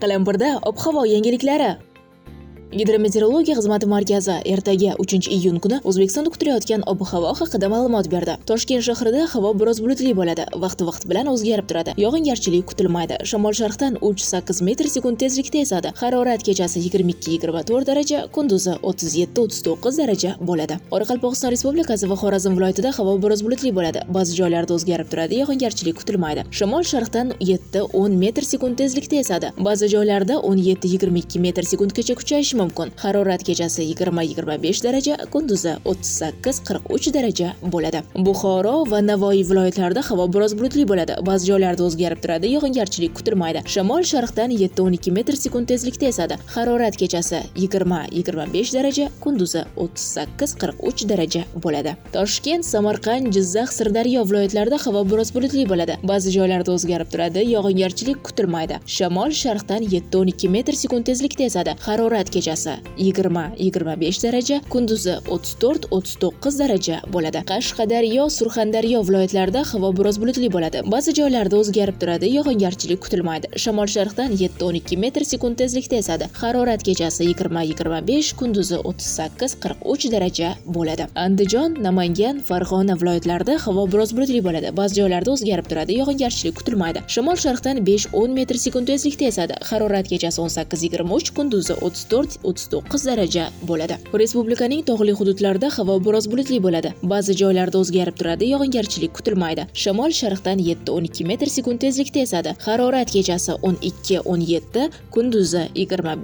Qalampirda ob-havo yangiliklari. Gidrometeorologiya xizmati markazi ertaga 3-iyun kuni O'zbekistonda kutilayotgan ob-havo haqida ma'lumot berdi. Toshkent shahrida havo biroz bulutli bo'ladi, vaqti-vaqt bilan o'zgarib turadi. Yog'ingarchilik kutilmaydi. Shamol-sharqdan 3-8 metr/sekund tezlikda esadi. Harorat kechasi 22-24 daraja, kunduzi 37-39 daraja bo'ladi. Qoraqalpog'iston Respublikasi va Xorazm viloyatida havo biroz bulutli bo'ladi. Ba'zi joylarda o'zgarib turadi, yog'ingarchilik kutilmaydi. Shamol-sharqdan 7-10 metr/sekund tezlikda esadi. Ba'zi joylarda 17-22 metr/sekundgacha kuchayishi mumkin. Harorat kechasi 20-25 daraja, kunduzi 38-43 daraja bo'ladi. Buxoro va Navoiy viloyatlarida havo biroz bulutli bo'ladi. Ba'zi joylarda o'zgarib turadi, yog'ingarchilik kutilmaydi. Shamol sharqdan 7-12 metr/sekund tezlikda esadi. Harorat kechasi 20-25 daraja, kunduzi 38-43 daraja bo'ladi. Toshkent, Samarqand, Jizzax, Sirdaryo viloyatlarida havo biroz bulutli bo'ladi. Ba'zi joylarda o'zgarib turadi, yog'ingarchilik kutilmaydi. Shamol sharqdan 7-12 metr/sekund tezlikda esadi. Harorat kechasi 20-25 daraja, kunduzi 34-39 daraja bo'ladi. Qashqadaryo, Surxondaryo viloyatlarida havo biroz bulutli bo'ladi. Ba'zi joylarda o'zgarib turadi, yog'ingarchilik kutilmaydi. Shamol sharqdan 7-12 metr/sekund tezlikda esadi. Harorat kechasi 20-25, kunduzi 38-43 daraja bo'ladi. Andijon, Namangan, Farg'ona viloyatlarida havo biroz bulutli bo'ladi. Ba'zi joylarda o'zgarib turadi, yog'ingarchilik kutilmaydi. Shamol sharqdan 5-10 metr/sekund tezlikda esadi. Harorat kechasi 18-23, kunduzi 34-39 daraja bo'ladi. Respublikaning tog'li hududlarida havo biroz bulutli bo'ladi. Ba'zi joylarda o'zgarib turadi, yog'ingarchilik kutilmaydi. Shamol sharqdan 7-12 metr/sekund tezlikda esadi. Harorat kechasi 12-17, kunduzi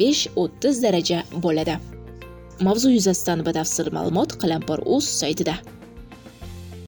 25-30 daraja bo'ladi. Mavzu yuzasidan batafsil ma'lumot Qalampir.uz saytida.